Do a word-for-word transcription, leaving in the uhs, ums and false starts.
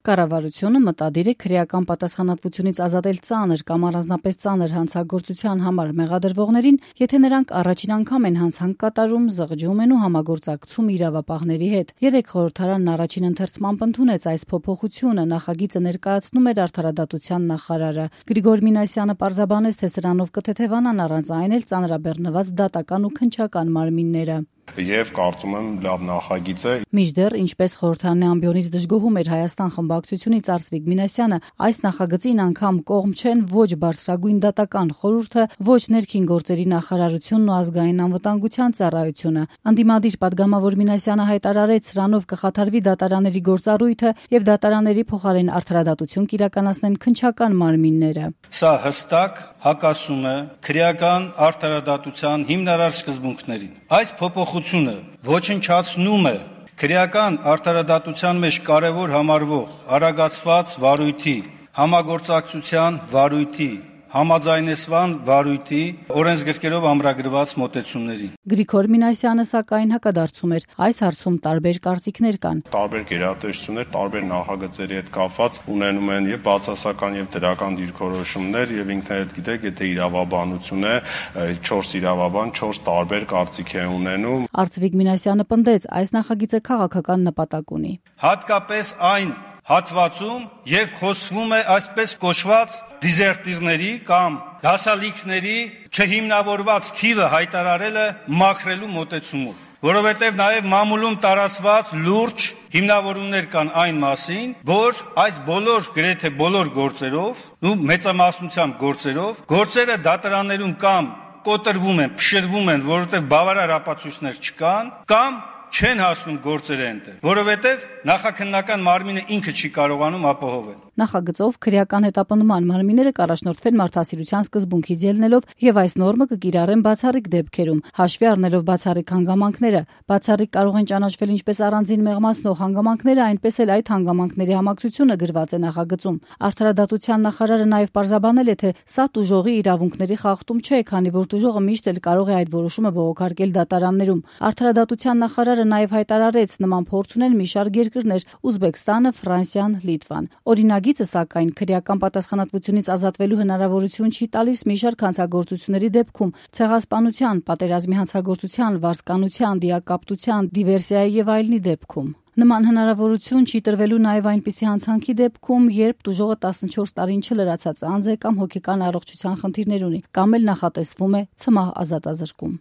Կառավարությունը մտադիր է քրեական պատասխանատվությունից ազատել ծանր կամ առանձնապես ծանր հանցագործության համար մեղադրվողներին, եթե նրանք առաջին անգամ են հանցանք կատարում, զղջում են ու համագործակցում իրավապահների հետ։ Երեկ խորհրդարանն առաջին ընթերցմամբ ընդունեց այս փոփոխությունը, նախագիծը ներկայացնում էր Արդարադատության նախարարը։ Գրիգոր Մինասյանը պարզաբանեց, թե սրանով կթեթևանան առանց այն էլ ծանրաբեռնված դատական ու քննչական մարմինները։ Եվ կարծում եմ լավ նախագիծ է։ Մինչդեռ, ինչպես խորհրդարանի ամբիոնից դժգոհում էր Հայաստան խմբակցությունից Արծվիկ Մինասյանը, այս նախագծին անգամ կողմ չեն ոչ բարձրագույն դատական խորհուրդը, ոչ ներքին գործերի նախարարությունն ու ազգային անվտանգության ծառայությունը։ Անդիմադիր պատգամավոր Մինասյանը հայտարարեց, սրանով կխաթարվի դատարանների գործառույթը եւ դատարանների փոխարեն արդարադատություն կիրականացնեն քննչական մարմինները։ Սա հստակ հակասում է քրեական արդարադատության հիմնարար սկզբունքներին։ Այս փոփոխությունը ոչնչացնում է քրեական արդարադատության մեջ կարևոր համարվող արագացված վարույթի, համագործակցության վարույթի, համաձայնեցման վարույթի օրենսգրքերով ամրագրված մոտեցումներին։ Գրիգոր Մինասյանը սակայն հակադարձում էր, այս հարցում տարբեր կարծիքներ կան։ Տարբեր գերատեսչություններ, տարբեր նախագծերի հետ կապված ունենում են եւ բացասական եւ դրական դիրքորոշումներ եւ ինքն էլ գիտեք, եթե իրավաբանություն է, չորս իրավաբան, չորս տարբեր կարծիք է ունենում։ Արծվիկ Մինասյանը պնդեց, այս նախագիծը քաղաքական նպատակ ունի։ Հատկապես այն հատվածում, երբ խոսվում է այսպես կոչված դիզերտիրների կամ դասալիքների չհիմնավորված թիվը հայտարարելը մաքրելու մոտեցումով, որովհետև նաև մամուլում տարածված լուրջ հիմնավորումներ կան այն մասին, որ այս բոլոր, գրեթե բոլոր գործերով, ու մեծամասնությամբ գործերով, գործերը դատարաններում կամ կոտրվում են, փշրվում են, որովհետև բավարար ապացույցներ չկան, կամ չեն հասնում գործերը այնտեղ, որովհետև նախաքննական մարմինը ինքը չի կարողանում ապահովել։ Նախագծով քրեական հետապնդման մարմինները կառաջնորդվեն մարդասիրության սկզբունքից ելնելով եւ այս նորմը կկիրառեն բացառիկ դեպքերում, հաշվի առնելով բացառիկ հանգամանքները։ Բացառիկ կարող են ճանաչվել ինչպես առանձին մեղմացնող հանգամանքները, այնպես էլ այդ հանգամանքների համակցությունը գրված է նախագծում։ Արդարադատության նախարարը նաեւ պարզաբանել է, թե սա տուժողի իրավունքների խախտում չէ, քանի որ տուժողը միշտ էլ կարող է այդ որոշումը բողոքարկել դատարաններում։ Արդարադատության նախարարը նաեւ հայտարարեց, նման փորձ ունեն մի շարք երկրներ՝ Ուզբեկստանը, Ֆրանսիան, Լիտվան։ Օրինագիծը, սակայն, քրեական պատասխանատվությունից ազատվելու հնարավորություն չի տալիս մի շարք հանցագործությունների դեպքում՝ ցեղասպանության, պատերազմի հանցագործության, վարձկանության, դիակապտության, դիվերսիայի եւ այլնի դեպքում։ Նման հնարավորություն չի տրվելու նաև այնպիսի հանցանքի դեպքում, երբ տուժողը տասնչորս տարին չլրացած անձ է կամ հոգեկան առողջության խնդիրներ ունի, կամ էլ նախատեսվում է ցմահ ազատազրկում։